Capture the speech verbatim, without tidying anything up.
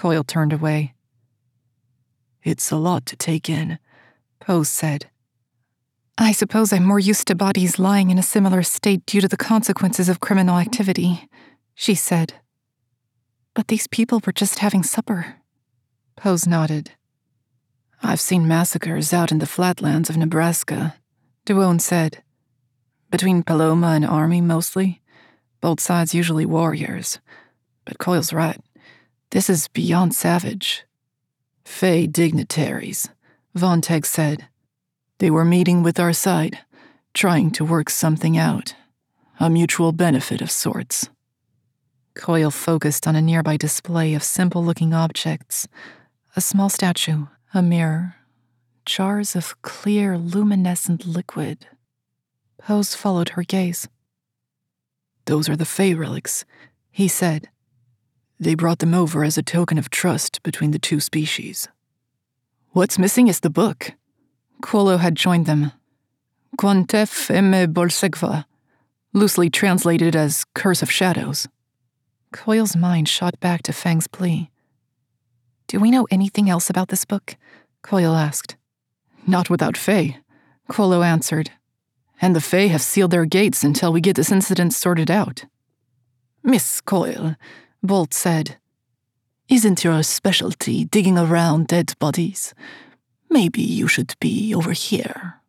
Coyle turned away. It's a lot to take in, Pose said. I suppose I'm more used to bodies lying in a similar state due to the consequences of criminal activity, she said. But these people were just having supper. Pose nodded. I've seen massacres out in the flatlands of Nebraska, Duone said. Between Paloma and Army, mostly. Both sides usually warriors. But Coyle's right. This is beyond savage. Fey dignitaries, Von Teg said. They were meeting with our side, trying to work something out. A mutual benefit of sorts. Coyle focused on a nearby display of simple-looking objects. A small statue, a mirror, jars of clear, luminescent liquid. Pose followed her gaze. Those are the Fey relics, he said. They brought them over as a token of trust between the two species. What's missing is the book. Quolo had joined them. Quantef eme bolsegva, loosely translated as Curse of Shadows. Coyle's mind shot back to Fang's plea. Do we know anything else about this book? Coyle asked. Not without Fey, Quolo answered. And the Fey have sealed their gates until we get this incident sorted out. Miss Coyle, Bolt said, isn't your specialty digging around dead bodies? Maybe you should be over here.